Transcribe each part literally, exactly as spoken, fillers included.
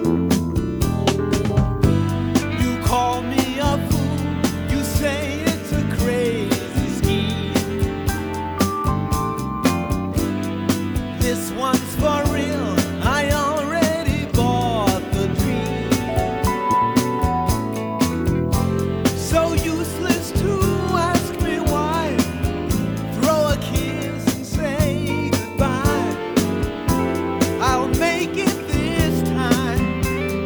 You call me a fool, you say it's a crazy scheme. This one's for real, I already bought the dream. So useless to ask me why. Throw a kiss and say goodbye. I'll make it this time.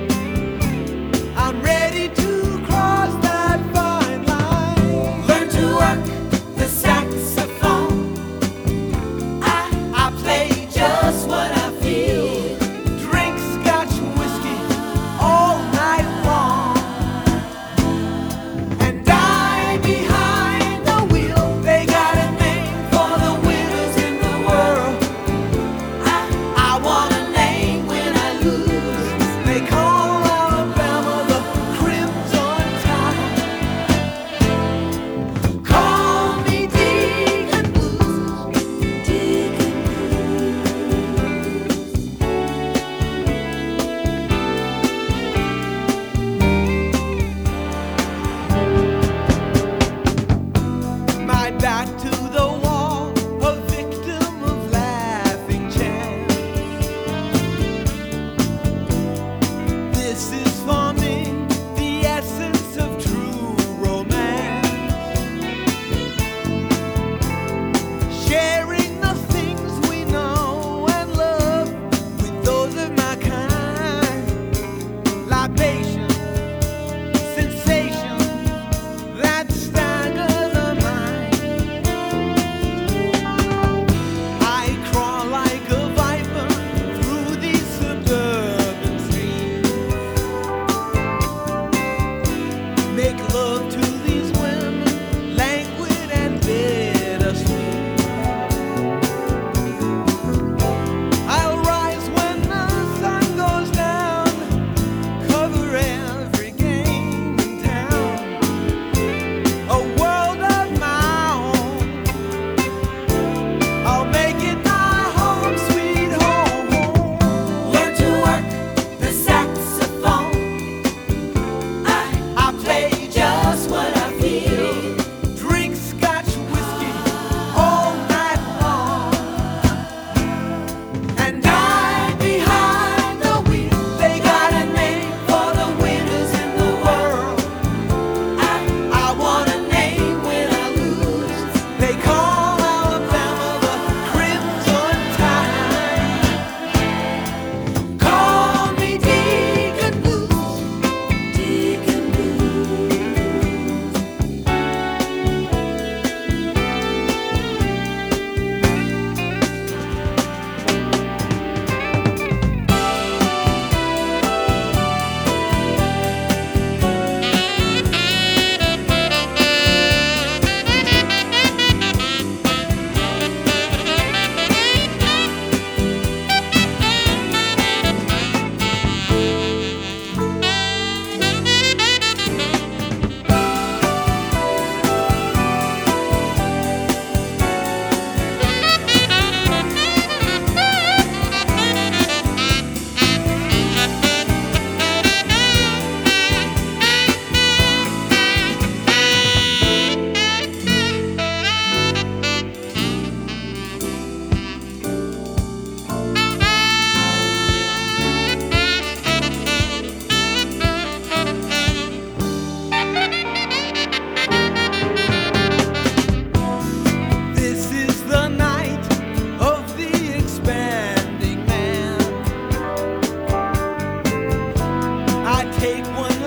I'm ready to cross that fine line. Learn to work the saxophone. I, I play just what I feel. Drink scotch whiskey all night long and die behind the wheel. They got a name for the winners in the world. I, I want a name when I lose. They call Alabama the Crimson Tide. Call me Deacon Blues. Deacon My back to the wall, a victim of laughing chance. This is for me, the essence of true romance. Sharing the things we know and love with those of my kind. Libation, sensation that stagger the mind. I crawl like a viper through these suburban streets. Make love to these women, languid and bittersweet. I'll rise when the sun goes down, cover every game in town. A world of my own. I'll make it my home, sweet home. Learn to work the saxophone. I, I play just what I feel. Drink scotch whiskey all night long and die behind the wheel. They got a name for the winners in the world. I, I want a name when I lose. They call Alabama the Crimson Tide. Call me Deacon Blues. Deacon Blues. This is the night of the expanding man. I take one